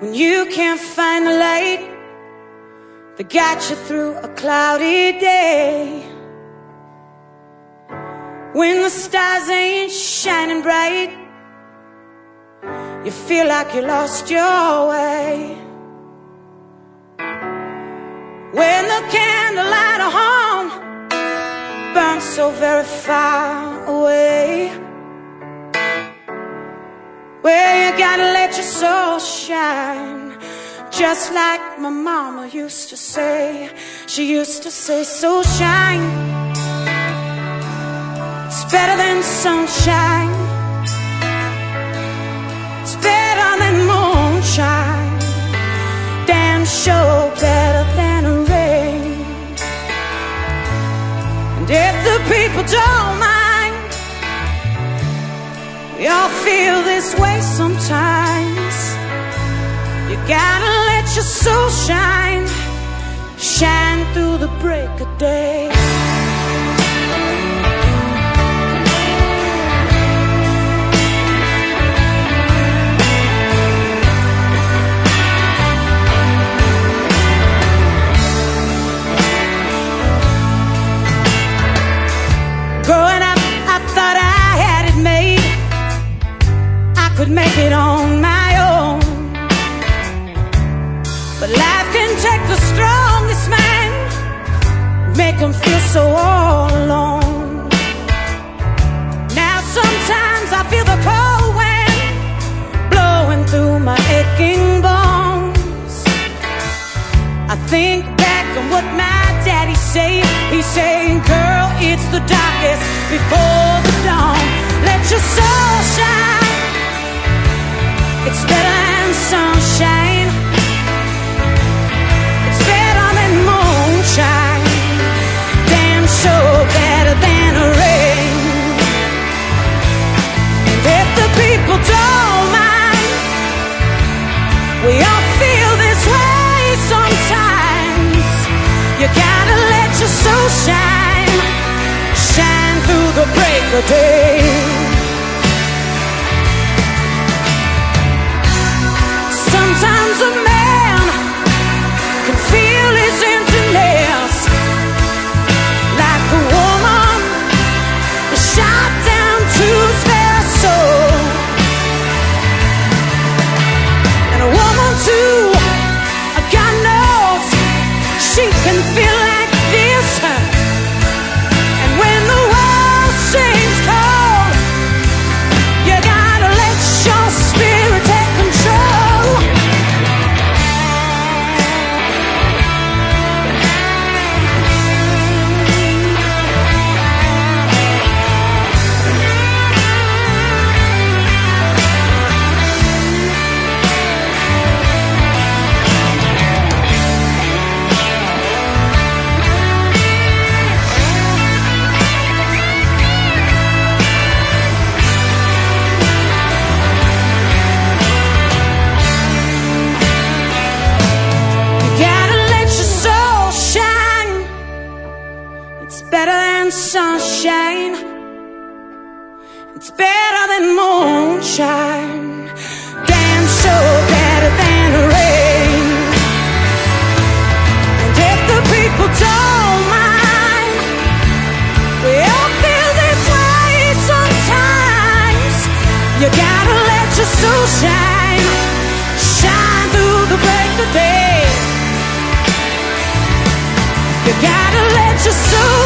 when you can't find the light that got you through a cloudy day, when the stars ain't shining bright, you feel like you lost your way, when the candlelight of home burns so very far away, where you gotta let your soul shine, just like my mama used to say. She used to say, so shine, it's better than sunshine, it's better than moonshine, damn sure better than rain. And if the people don't mind, we all feel this way sometimes. You gotta let your soul shine, shine through the break of day. Growing up, I thought I had it made, I could make it on my own. But life can take the strongest man, make him feel so all alone. Now sometimes I feel the cold wind blowing through my aching bones. I think back on what my daddy said. He's saying, girl, it's the darkest before the dawn. Let your soul shine, it's better than sunshine, it's better than moonshine, damn sure better than rain. And if the people don't mind, we all feel this way sometimes. You gotta let your soul shine, shine through the break of day. Sometimes a man can feel his emptiness, like a woman is shot down to his very soul. And a woman too, God knows, she can feel like this. And when the world seems cold, you gotta let your spirit take control. Better than sunshine, it's better than moonshine, damn sure better than rain. And if the people don't mind, we all feel this way sometimes. You gotta let your soul shine, shine through the break of day. You gotta let your soul